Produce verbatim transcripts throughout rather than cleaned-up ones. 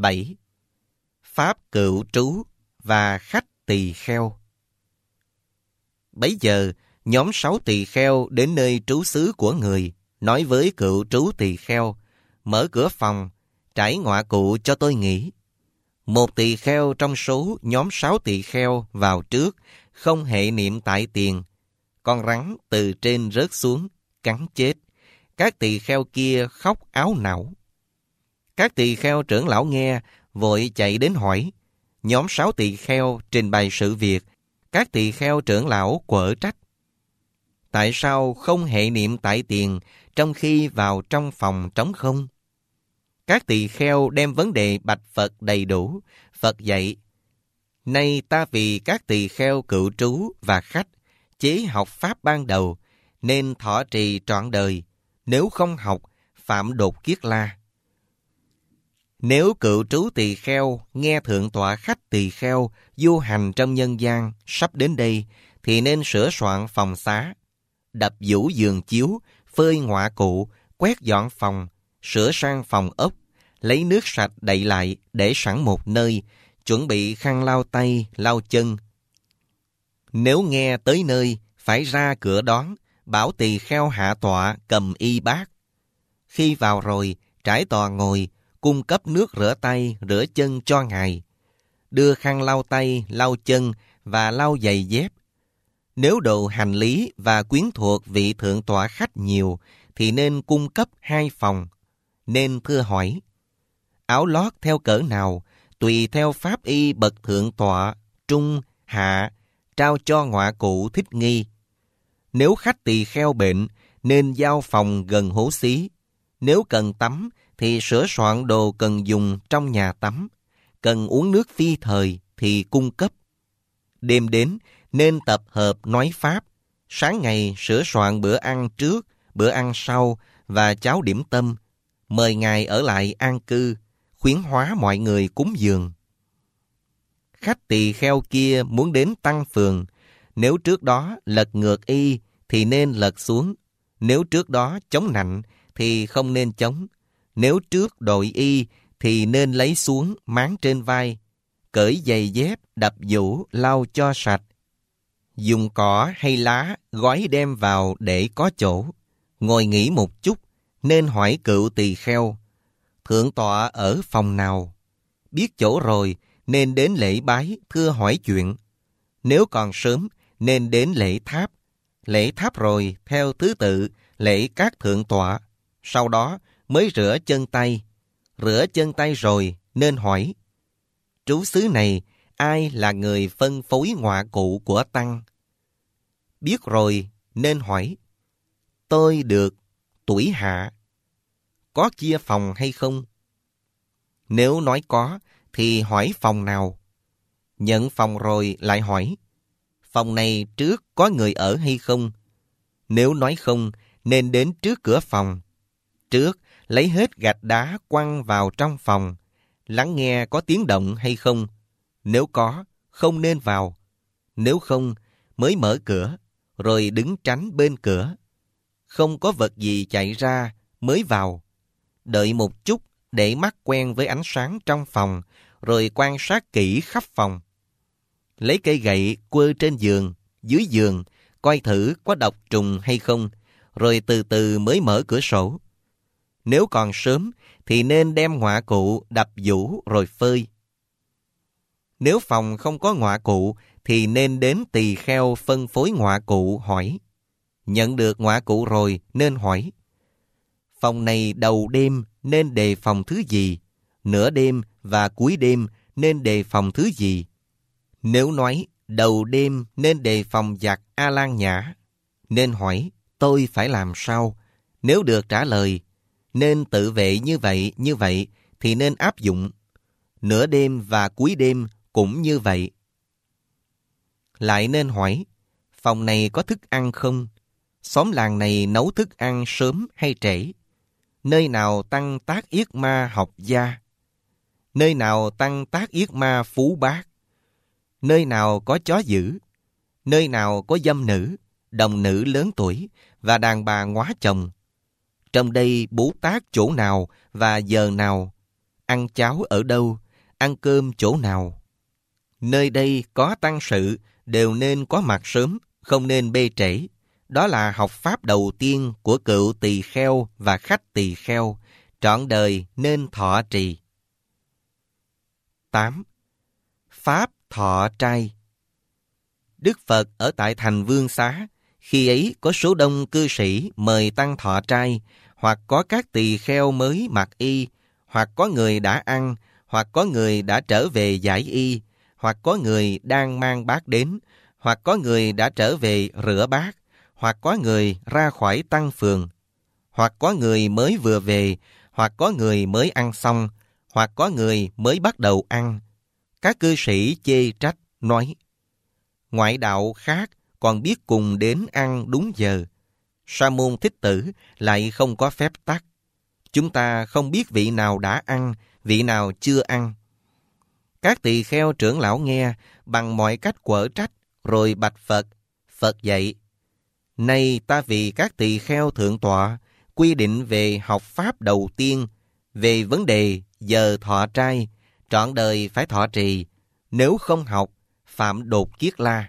bảy. Pháp cựu trú và khách tỳ kheo. Bấy giờ, nhóm sáu tỳ kheo đến nơi trú xứ của người, nói với cựu trú tỳ kheo, mở cửa phòng, trải ngọa cụ cho tôi nghỉ. Một tỳ kheo trong số nhóm sáu tỳ kheo vào trước, không hệ niệm tại tiền. Con rắn từ trên rớt xuống, cắn chết. Các tỳ kheo kia khóc áo não. Các tỳ kheo trưởng lão nghe, vội chạy đến hỏi. Nhóm sáu tỳ kheo trình bày sự việc. Các tỳ kheo trưởng lão quở trách. Tại sao không hệ niệm tại tiền trong khi vào trong phòng trống không? Các tỳ kheo đem vấn đề bạch Phật đầy đủ. Phật dạy, nay ta vì các tỳ kheo cựu trú và khách chế học pháp ban đầu, nên thọ trì trọn đời. Nếu không học, phạm đột kiết la. Nếu cựu trú tỳ kheo nghe thượng tọa khách tỳ kheo du hành trong nhân gian sắp đến đây, thì nên sửa soạn phòng xá, đập vũ giường chiếu, phơi ngọa cụ, quét dọn phòng, sửa sang phòng ốc, lấy nước sạch đậy lại để sẵn một nơi, chuẩn bị khăn lau tay, lau chân. Nếu nghe tới nơi, phải ra cửa đón, bảo tỳ kheo hạ tọa cầm y bát. Khi vào rồi, trải tòa ngồi, cung cấp nước rửa tay, rửa chân cho ngài. Đưa khăn lau tay, lau chân và lau giày dép. Nếu đồ hành lý và quyến thuộc vị thượng tọa khách nhiều, thì nên cung cấp hai phòng. Nên thưa hỏi, áo lót theo cỡ nào, tùy theo pháp y bậc thượng tọa, trung, hạ, trao cho ngọa cụ thích nghi. Nếu khách tỳ kheo bệnh, nên giao phòng gần hố xí. Nếu cần tắm, thì sửa soạn đồ cần dùng trong nhà tắm. Cần uống nước phi thời thì cung cấp. Đêm đến, nên tập hợp nói pháp. Sáng ngày sửa soạn bữa ăn trước, bữa ăn sau và cháo điểm tâm. Mời ngài ở lại an cư, khuyến hóa mọi người cúng dường. Khách tỳ kheo kia muốn đến tăng phường. Nếu trước đó lật ngược y thì nên lật xuống. Nếu trước đó chống nạnh thì không nên chống. Nếu trước đội y thì nên lấy xuống máng trên vai. Cởi giày dép, đập vũ, lau cho sạch. Dùng cỏ hay lá gói đem vào để có chỗ. Ngồi nghỉ một chút, nên hỏi cựu tỳ kheo, thượng tọa ở phòng nào? Biết chỗ rồi, nên đến lễ bái, thưa hỏi chuyện. Nếu còn sớm, nên đến lễ tháp. Lễ tháp rồi, theo thứ tự, lễ các thượng tọa. Sau đó mới rửa chân tay. Rửa chân tay rồi, nên hỏi, trú xứ này, ai là người phân phối ngọa cụ của tăng? Biết rồi, nên hỏi, tôi được tuổi hạ, có chia phòng hay không? Nếu nói có, thì hỏi phòng nào? Nhận phòng rồi lại hỏi, phòng này trước có người ở hay không? Nếu nói không, nên đến trước cửa phòng. Trước, lấy hết gạch đá quăng vào trong phòng, lắng nghe có tiếng động hay không. Nếu có, không nên vào. Nếu không, mới mở cửa, rồi đứng tránh bên cửa. Không có vật gì chạy ra, mới vào. Đợi một chút để mắt quen với ánh sáng trong phòng, rồi quan sát kỹ khắp phòng. Lấy cây gậy quơ trên giường, dưới giường, coi thử có độc trùng hay không, rồi từ từ mới mở cửa sổ. Nếu còn sớm, thì nên đem ngọa cụ đập vũ rồi phơi. Nếu phòng không có ngọa cụ, thì nên đến tỳ kheo phân phối ngọa cụ hỏi. Nhận được ngọa cụ rồi, nên hỏi, phòng này đầu đêm nên đề phòng thứ gì? Nửa đêm và cuối đêm nên đề phòng thứ gì? Nếu nói đầu đêm nên đề phòng giặc A-lan nhã, nên hỏi, tôi phải làm sao? Nếu được trả lời, nên tự vệ như vậy, như vậy, thì nên áp dụng. Nửa đêm và cuối đêm cũng như vậy. Lại nên hỏi, phòng này có thức ăn không? Xóm làng này nấu thức ăn sớm hay trễ? Nơi nào tăng tác yết ma học gia? Nơi nào tăng tác yết ma phú bác? Nơi nào có chó dữ? Nơi nào có dâm nữ, đồng nữ lớn tuổi và đàn bà ngóa chồng? Trong đây bố tác chỗ nào và giờ nào? ăn cháo ở đâu, ăn cơm chỗ nào. Nơi đây có tăng sự, đều nên có mặt sớm, không nên bê trễ. Đó là học pháp đầu tiên của cựu tỳ kheo và khách tỳ kheo, trọn đời nên thọ trì. tám. Pháp thọ trai. Đức Phật ở tại thành Vương Xá, khi ấy có số đông cư sĩ mời tăng thọ trai, hoặc có các tỳ kheo mới mặc y, hoặc có người đã ăn, hoặc có người đã trở về giải y, hoặc có người đang mang bát đến, hoặc có người đã trở về rửa bát, hoặc có người ra khỏi tăng phường, hoặc có người mới vừa về, hoặc có người mới ăn xong, hoặc có người mới bắt đầu ăn. Các cư sĩ chê trách, nói: ngoại đạo khác còn biết cùng đến ăn đúng giờ, Sa môn Thích Tử lại không có phép tắc. Chúng ta không biết vị nào đã ăn, vị nào chưa ăn. Các tỳ kheo trưởng lão nghe, bằng mọi cách quở trách, rồi bạch Phật. Phật dạy: nay ta vì các tỳ kheo thượng tọa, quy định về học pháp đầu tiên, về vấn đề giờ thọ trai, trọn đời phải thọ trì, nếu không học, phạm đột kiết la.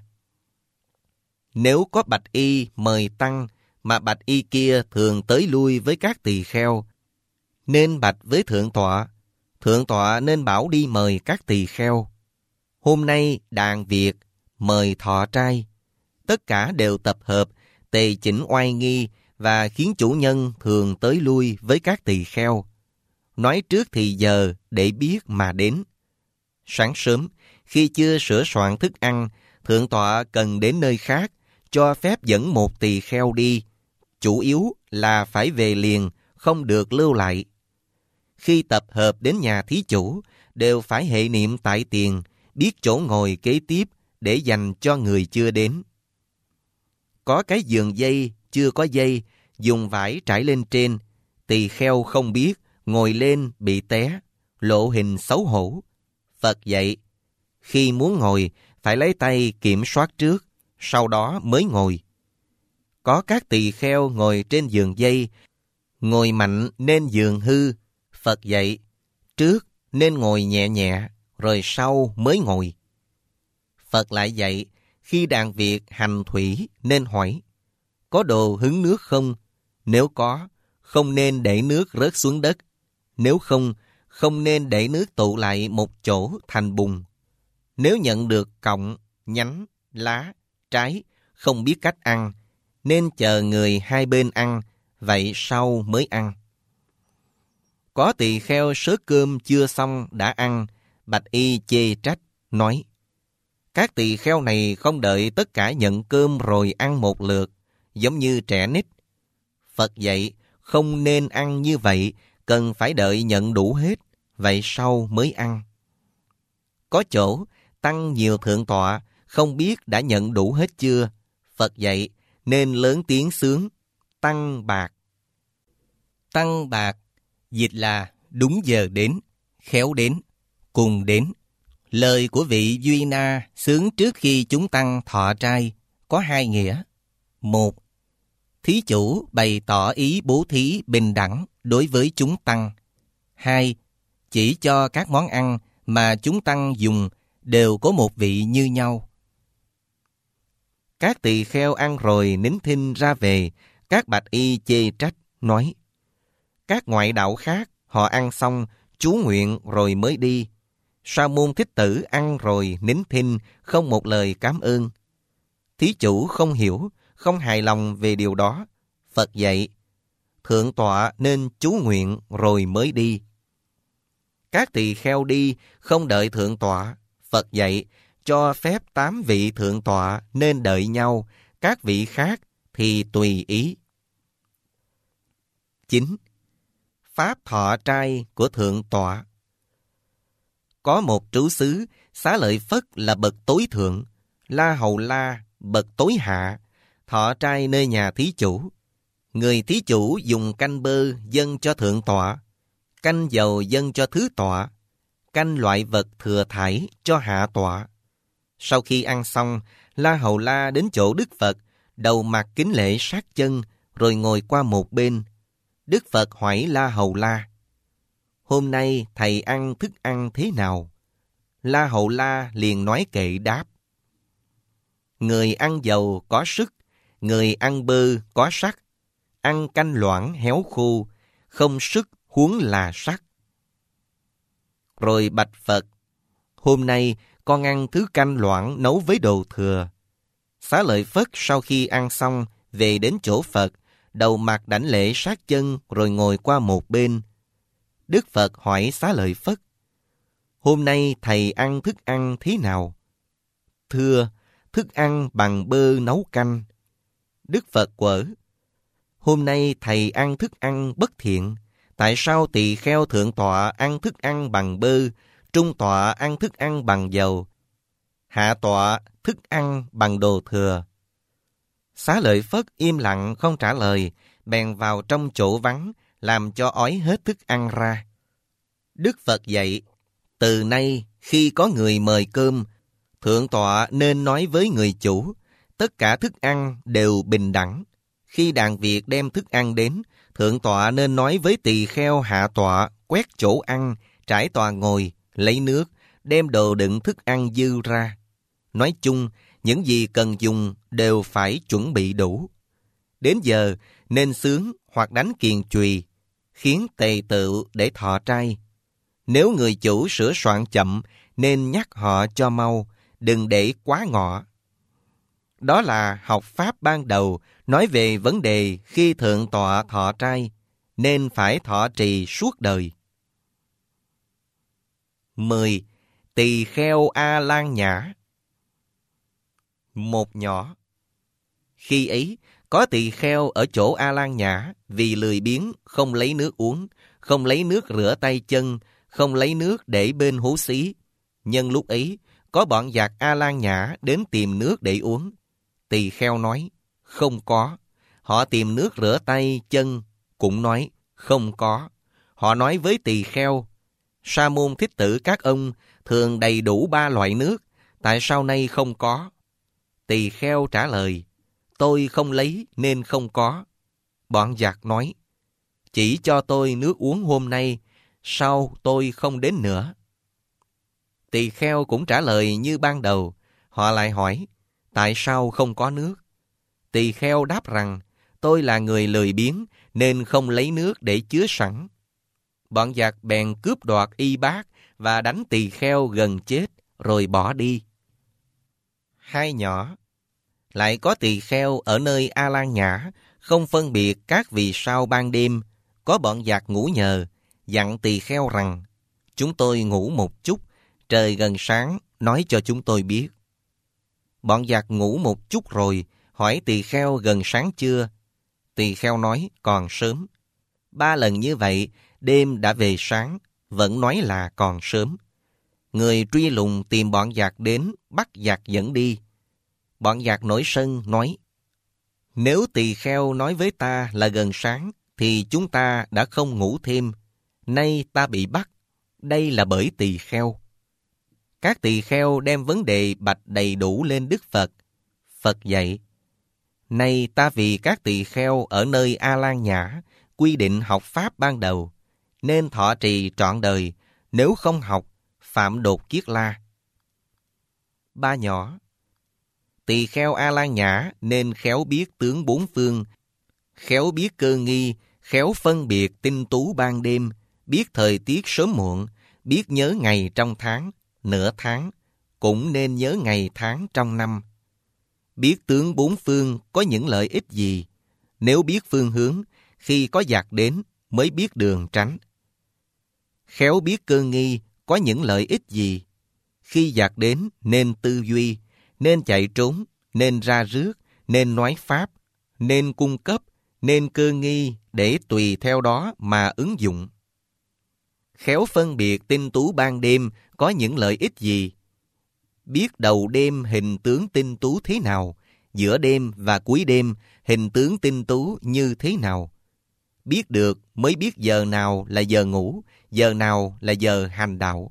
Nếu có bạch y mời tăng, mà bạch y kia thường tới lui với các tỳ kheo, nên bạch với thượng tọa, thượng tọa nên bảo đi mời các tỳ kheo. Hôm nay đàn việc mời thọ trai, tất cả đều tập hợp, tề chỉnh oai nghi và khiến chủ nhân thường tới lui với các tỳ kheo. Nói trước thì giờ để biết mà đến. Sáng sớm, khi chưa sửa soạn thức ăn, thượng tọa cần đến nơi khác, cho phép dẫn một tỳ kheo đi. Chủ yếu là phải về liền, không được lưu lại. Khi tập hợp đến nhà thí chủ, đều phải hệ niệm tại tiền, biết chỗ ngồi kế tiếp để dành cho người chưa đến. Có cái giường dây, chưa có dây, dùng vải trải lên trên, tỳ kheo không biết, ngồi lên bị té, lộ hình xấu hổ. Phật dạy, khi muốn ngồi, phải lấy tay kiểm soát trước, sau đó mới ngồi. Có các tỳ kheo ngồi trên giường dây, ngồi mạnh nên giường hư. Phật dạy, trước nên ngồi nhẹ nhẹ, rồi sau mới ngồi. Phật lại dạy, khi đàn việc hành thủy nên hỏi, có đồ hứng nước không? Nếu có, không nên để nước rớt xuống đất. Nếu không, không nên để nước tụ lại một chỗ thành bùn. Nếu nhận được cọng, nhánh, lá, trái, không biết cách ăn, nên chờ người hai bên ăn, vậy sau mới ăn. Có tỳ kheo sớt cơm chưa xong đã ăn, bạch y chê trách, nói, các tỳ kheo này không đợi tất cả nhận cơm rồi ăn một lượt, giống như trẻ nít. Phật dạy, không nên ăn như vậy, cần phải đợi nhận đủ hết, vậy sau mới ăn. Có chỗ, tăng nhiều thượng tọa, không biết đã nhận đủ hết chưa. Phật dạy, nên lớn tiếng xướng, tăng bạc. Tăng bạc, dịch là đúng giờ đến, khéo đến, cùng đến. Lời của vị Duy Na xướng trước khi chúng tăng thọ trai có hai nghĩa. Một, thí chủ bày tỏ ý bố thí bình đẳng đối với chúng tăng. Hai, chỉ cho các món ăn mà chúng tăng dùng đều có một vị như nhau. Các tỳ kheo ăn rồi nín thinh ra về, các bạch y chê trách, nói, các ngoại đạo khác họ ăn xong, chú nguyện rồi mới đi. Sa môn Thích Tử ăn rồi nín thinh, không một lời cảm ơn. Thí chủ không hiểu, không hài lòng về điều đó. Phật dạy, thượng tọa nên chú nguyện rồi mới đi. Các tỳ kheo đi, không đợi thượng tọa. Phật dạy, cho phép tám vị thượng tọa nên đợi nhau, các vị khác thì tùy ý. chín. Pháp thọ trai của thượng tọa. Có một trú xứ, Xá Lợi Phất là bậc tối thượng, La Hầu La bậc tối hạ, thọ trai nơi nhà thí chủ. Người thí chủ dùng canh bơ dâng cho thượng tọa, canh dầu dâng cho thứ tọa, canh loại vật thừa thải cho hạ tọa. Sau khi ăn xong, La Hầu La đến chỗ Đức Phật, đầu mặt kính lễ sát chân, rồi ngồi qua một bên. Đức Phật hỏi La Hầu La, hôm nay thầy ăn thức ăn thế nào? La Hầu La liền nói kệ đáp. Người ăn dầu có sức, người ăn bơ có sắc. Ăn canh loãng héo khô, không sức huống là sắc. Rồi bạch Phật, hôm nay con ăn thứ canh loãng nấu với đồ thừa. Xá Lợi Phất sau khi ăn xong, về đến chỗ Phật, đầu mặt đảnh lễ sát chân rồi ngồi qua một bên. Đức Phật hỏi Xá Lợi Phất, hôm nay thầy ăn thức ăn thế nào? Thưa, thức ăn bằng bơ nấu canh. Đức Phật quở, hôm nay thầy ăn thức ăn bất thiện. Tại sao tỳ kheo thượng tọa ăn thức ăn bằng bơ, trung tọa ăn thức ăn bằng dầu, hạ tọa thức ăn bằng đồ thừa? Xá Lợi Phất im lặng không trả lời, bèn vào trong chỗ vắng, làm cho ói hết thức ăn ra. Đức Phật dạy, từ nay khi có người mời cơm, thượng tọa nên nói với người chủ, tất cả thức ăn đều bình đẳng. Khi đàn việc đem thức ăn đến, thượng tọa nên nói với tỳ kheo hạ tọa quét chỗ ăn, trải tòa ngồi, lấy nước, đem đồ đựng thức ăn dư ra. Nói chung, những gì cần dùng đều phải chuẩn bị đủ. Đến giờ nên xướng hoặc đánh kiền chùy, khiến tề tự để thọ trai. Nếu người chủ sửa soạn chậm, nên nhắc họ cho mau, đừng để quá ngọ. Đó là học pháp ban đầu, nói về vấn đề khi thượng tọa thọ trai, nên phải thọ trì suốt đời. mười. Tỳ kheo A Lan Nhã. Một nhỏ. Khi ấy, có tỳ kheo ở chỗ A Lan Nhã, vì lười biếng, không lấy nước uống, không lấy nước rửa tay chân, không lấy nước để bên hố xí. Nhân lúc ấy, có bọn giặc A Lan Nhã đến tìm nước để uống. Tỳ kheo nói, không có. Họ tìm nước rửa tay, chân, cũng nói, không có. Họ nói với tỳ kheo, Sa môn Thích Tử các ông thường đầy đủ ba loại nước, tại sao nay không có? Tỳ kheo trả lời, tôi không lấy nên không có. Bọn giặc nói, chỉ cho tôi nước uống hôm nay, sau tôi không đến nữa. Tỳ kheo cũng trả lời như ban đầu. Họ lại hỏi, tại sao không có nước? Tỳ kheo đáp rằng, tôi là người lười biếng nên không lấy nước để chứa sẵn. Bọn giặc bèn cướp đoạt y bát và đánh tỳ kheo gần chết, rồi bỏ đi. Hai nhỏ. Lại có tỳ kheo ở nơi A Lan Nhã, không phân biệt các vì sao ban đêm, có bọn giặc ngủ nhờ, dặn tỳ kheo rằng, chúng tôi ngủ một chút, trời gần sáng, nói cho chúng tôi biết. Bọn giặc ngủ một chút rồi, hỏi tỳ kheo gần sáng chưa? Tỳ kheo nói, còn sớm. Ba lần như vậy, đêm đã về sáng, vẫn nói là còn sớm. Người truy lùng tìm bọn giặc đến, bắt giặc dẫn đi. Bọn giặc nổi sân nói, nếu tỳ kheo nói với ta là gần sáng, thì chúng ta đã không ngủ thêm. Nay ta bị bắt, đây là bởi tỳ kheo. Các tỳ kheo đem vấn đề bạch đầy đủ lên Đức Phật. Phật dạy, nay ta vì các tỳ kheo ở nơi A Lan Nhã quy định học pháp ban đầu, nên thọ trì trọn đời, nếu không học, phạm đột kiết la. Ba nhỏ. Tỳ kheo A Lan Nhã nên khéo biết tướng bốn phương, khéo biết cơ nghi, khéo phân biệt tinh tú ban đêm, biết thời tiết sớm muộn, biết nhớ ngày trong tháng, nửa tháng, cũng nên nhớ ngày tháng trong năm. Biết tướng bốn phương có những lợi ích gì? Nếu biết phương hướng, khi có giặc đến mới biết đường tránh. Khéo biết cơ nghi có những lợi ích gì? Khi giặc đến nên tư duy, nên chạy trốn, nên ra rước, nên nói pháp, nên cung cấp, nên cơ nghi để tùy theo đó mà ứng dụng. Khéo phân biệt tinh tú ban đêm có những lợi ích gì? Biết đầu đêm hình tướng tinh tú thế nào, giữa đêm và cuối đêm hình tướng tinh tú như thế nào. Biết được mới biết giờ nào là giờ ngủ, giờ nào là giờ hành đạo.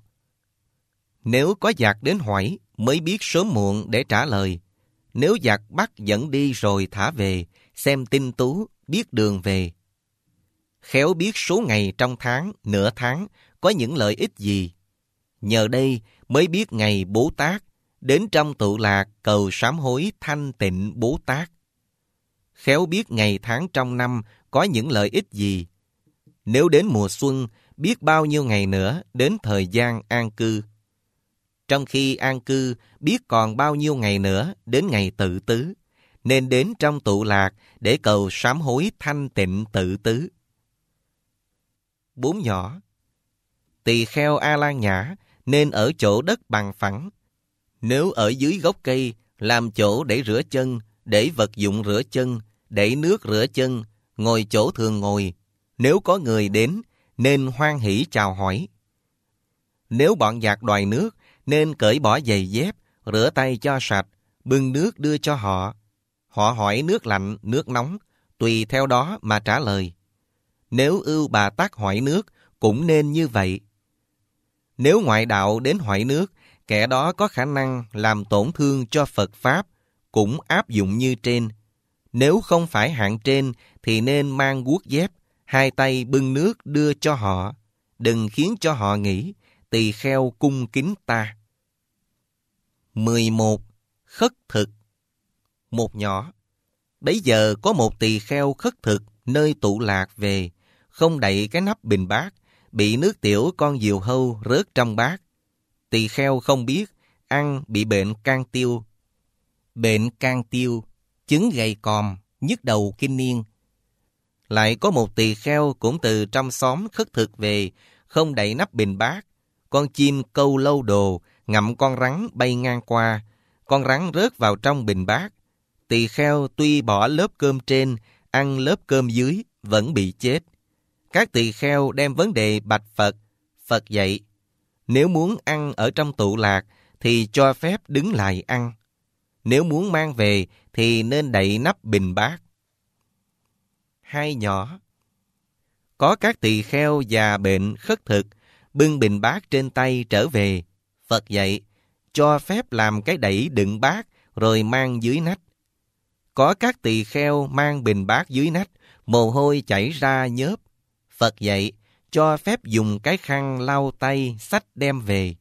Nếu có giặc đến hỏi, mới biết sớm muộn để trả lời. Nếu giặc bắt dẫn đi rồi thả về, xem tinh tú, biết đường về. Khéo biết số ngày trong tháng, nửa tháng, có những lợi ích gì? Nhờ đây mới biết ngày Bố Tát, đến trong tụ lạc cầu sám hối thanh tịnh Bố Tát. Khéo biết ngày tháng trong năm có những lợi ích gì. Nếu đến mùa xuân, biết bao nhiêu ngày nữa đến thời gian an cư. Trong khi an cư, biết còn bao nhiêu ngày nữa đến ngày tự tứ, nên đến trong tụ lạc để cầu sám hối thanh tịnh tự tứ. Bốn nhỏ. Tỳ kheo A La Nhã nên ở chỗ đất bằng phẳng. Nếu ở dưới gốc cây, làm chỗ để rửa chân, để vật dụng rửa chân, để nước rửa chân, ngồi chỗ thường ngồi. Nếu có người đến, nên hoan hỷ chào hỏi. Nếu bọn giặc đòi nước, nên cởi bỏ giày dép, rửa tay cho sạch, bưng nước đưa cho họ. Họ hỏi nước lạnh, nước nóng, tùy theo đó mà trả lời. Nếu ưu bà tắc hỏi nước, cũng nên như vậy. Nếu ngoại đạo đến hỏi nước, kẻ đó có khả năng làm tổn thương cho Phật Pháp, cũng áp dụng như trên. Nếu không phải hạng trên, thì nên mang guốc dép, hai tay bưng nước đưa cho họ. Đừng khiến cho họ nghĩ, tỳ kheo cung kính ta. mười một. Khất thực. Một nhỏ. Bấy giờ có một tỳ kheo khất thực nơi tụ lạc về, không đậy cái nắp bình bát, bị nước tiểu con diều hâu rớt trong bát. Tỳ kheo không biết, ăn bị bệnh can tiêu. Bệnh can tiêu, chứng gầy còm, nhức đầu kinh niên. Lại có một tỳ kheo cũng từ trong xóm khất thực về, không đậy nắp bình bát. Con chim câu lâu đồ, ngậm con rắn bay ngang qua. Con rắn rớt vào trong bình bát. Tỳ kheo tuy bỏ lớp cơm trên, ăn lớp cơm dưới, vẫn bị chết. Các tỳ kheo đem vấn đề bạch Phật. Phật dạy, nếu muốn ăn ở trong tụ lạc, thì cho phép đứng lại ăn. Nếu muốn mang về, thì nên đậy nắp bình bát. Hai nhỏ. Có các tỳ kheo già bệnh khất thực, bưng bình bát trên tay trở về. Phật dạy, cho phép làm cái đẩy đựng bát, rồi mang dưới nách. Có các tỳ kheo mang bình bát dưới nách, mồ hôi chảy ra nhớp. Phật dạy, cho phép dùng cái khăn lau tay, xách đem về.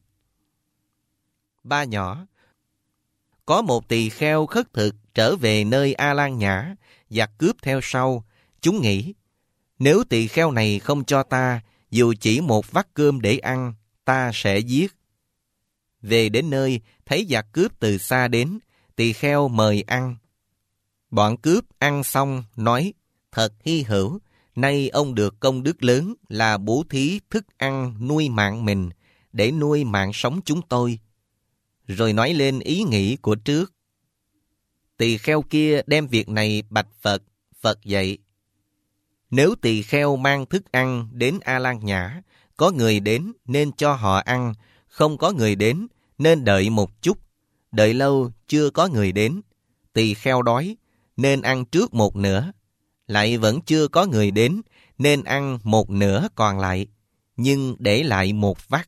Ba nhỏ. Có một tỳ kheo khất thực trở về nơi A Lan Nhã, giặc cướp theo sau. Chúng nghĩ, nếu tỳ kheo này không cho ta, dù chỉ một vắt cơm để ăn, ta sẽ giết. Về đến nơi, thấy giặc cướp từ xa đến, tỳ kheo mời ăn. Bọn cướp ăn xong, nói, thật hy hữu, nay ông được công đức lớn là bố thí thức ăn nuôi mạng mình, để nuôi mạng sống chúng tôi. Rồi nói lên ý nghĩ của trước. Tỳ kheo kia đem việc này bạch Phật. Phật dạy, nếu tỳ kheo mang thức ăn đến A Lan Nhã, có người đến nên cho họ ăn, không có người đến nên đợi một chút. Đợi lâu chưa có người đến, tỳ kheo đói nên ăn trước một nửa. Lại vẫn chưa có người đến nên ăn một nửa còn lại, nhưng để lại một vắt.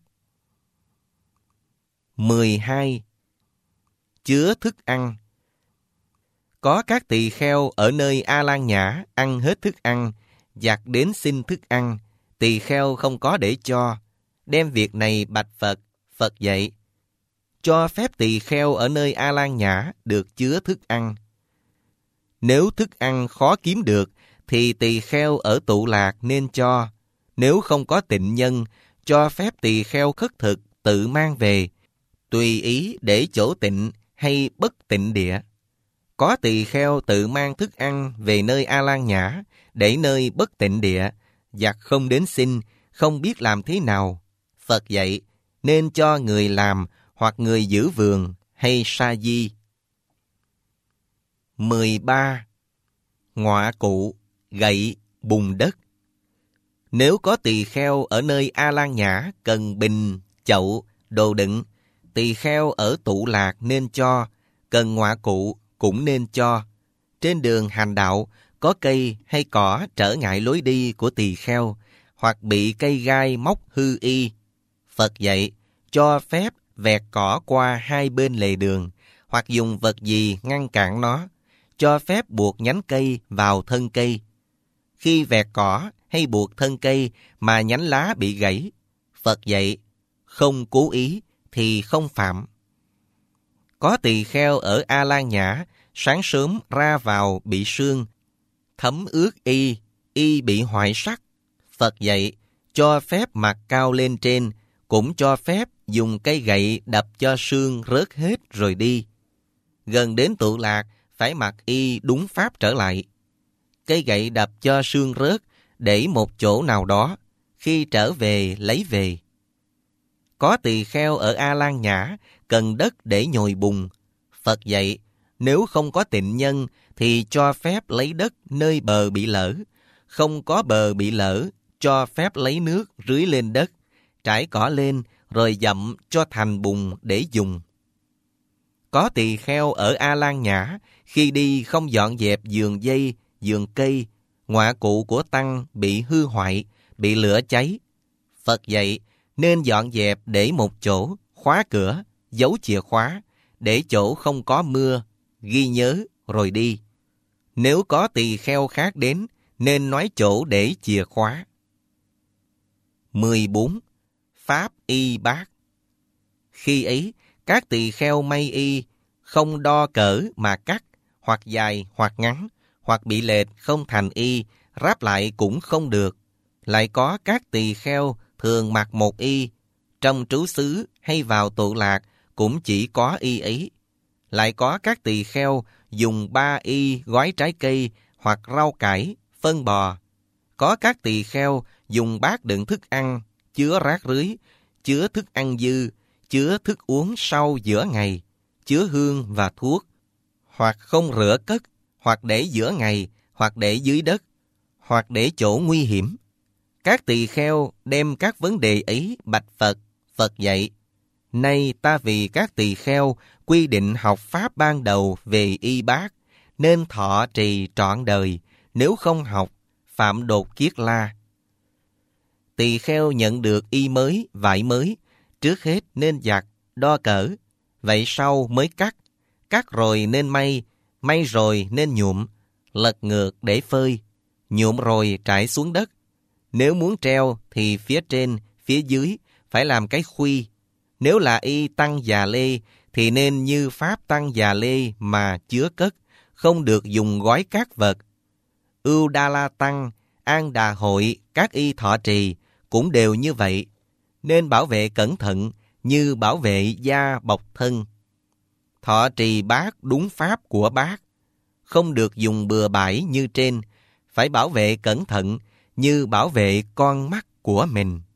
mười hai. Chứa thức ăn. Có các tỳ kheo ở nơi A Lan Nhã ăn hết thức ăn, giặc đến xin thức ăn, tỳ kheo không có để cho, đem việc này bạch Phật. Phật dạy, cho phép tỳ kheo ở nơi A Lan Nhã được chứa thức ăn. Nếu thức ăn khó kiếm được, thì tỳ kheo ở tụ lạc nên cho. Nếu không có tịnh nhân, cho phép tỳ kheo khất thực tự mang về, tùy ý để chỗ tịnh hay bất tịnh địa. Có tỳ kheo tự mang thức ăn về nơi A Lan Nhã, để nơi bất tịnh địa, giặc không đến xin, không biết làm thế nào. Phật dạy, nên cho người làm hoặc người giữ vườn hay sa di. mười ba. Ngọa cụ, gậy, bùn đất. Nếu có tỳ kheo ở nơi A Lan Nhã cần bình, chậu, đồ đựng, tỳ kheo ở tụ lạc nên cho, cần ngọa cụ cũng nên cho. Trên đường hành đạo, có cây hay cỏ trở ngại lối đi của tỳ kheo, hoặc bị cây gai móc hư y. Phật dạy, cho phép vẹt cỏ qua hai bên lề đường, hoặc dùng vật gì ngăn cản nó, cho phép buộc nhánh cây vào thân cây. Khi vẹt cỏ hay buộc thân cây mà nhánh lá bị gãy, Phật dạy, không cố ý thì không phạm. Có tỳ kheo ở A La Nhã, sáng sớm ra vào bị sương, thấm ướt y, y bị hoại sắc. Phật dạy, cho phép mặc cao lên trên, cũng cho phép dùng cây gậy đập cho sương rớt hết rồi đi. Gần đến tụ lạc, phải mặc y đúng pháp trở lại. Cây gậy đập cho sương rớt, để một chỗ nào đó, khi trở về lấy về. Có tỳ kheo ở A Lan Nhã, cần đất để nhồi bùn. Phật dạy, nếu không có tịnh nhân, thì cho phép lấy đất nơi bờ bị lở. Không có bờ bị lở, cho phép lấy nước rưới lên đất, trải cỏ lên, rồi dặm cho thành bùn để dùng. Có tỳ kheo ở A Lan Nhã, khi đi không dọn dẹp giường dây, giường cây, ngoại cụ của tăng bị hư hoại, bị lửa cháy. Phật dạy, nên dọn dẹp để một chỗ, khóa cửa, giấu chìa khóa, để chỗ không có mưa, ghi nhớ rồi đi. Nếu có tỳ kheo khác đến, nên nói chỗ để chìa khóa. mười bốn. Pháp y bát. Khi ấy, các tỳ kheo may y, không đo cỡ mà cắt, hoặc dài hoặc ngắn, hoặc bị lệch không thành y, ráp lại cũng không được. Lại có các tỳ kheo thường mặc một y, trong trú xứ hay vào tụ lạc cũng chỉ có y ấy. Lại có các tỳ kheo dùng ba y gói trái cây hoặc rau cải, phân bò. Có các tỳ kheo dùng bát đựng thức ăn, chứa rác rưới, chứa thức ăn dư, chứa thức uống sau giữa ngày, chứa hương và thuốc, hoặc không rửa cất, hoặc để giữa ngày, hoặc để dưới đất, hoặc để chỗ nguy hiểm. Các tỳ kheo đem các vấn đề ấy bạch Phật. Phật dạy, nay ta vì các tỳ kheo quy định học pháp ban đầu về y bát, nên thọ trì trọn đời, nếu không học, phạm đột kiết la. Tỳ kheo nhận được y mới, vải mới, trước hết nên giặt, đo cỡ, vậy sau mới cắt, cắt rồi nên may, may rồi nên nhuộm, lật ngược để phơi, nhuộm rồi trải xuống đất. Nếu muốn treo thì phía trên, phía dưới phải làm cái khuy. Nếu là y tăng già lê thì nên như pháp tăng già lê mà chứa cất, không được dùng gói các vật. Ưu Đa La Tăng, An Đà Hội, các y thọ trì cũng đều như vậy, nên bảo vệ cẩn thận như bảo vệ da bọc thân. Thọ trì bát đúng pháp của bát, không được dùng bừa bãi như trên, phải bảo vệ cẩn thận như bảo vệ con mắt của mình.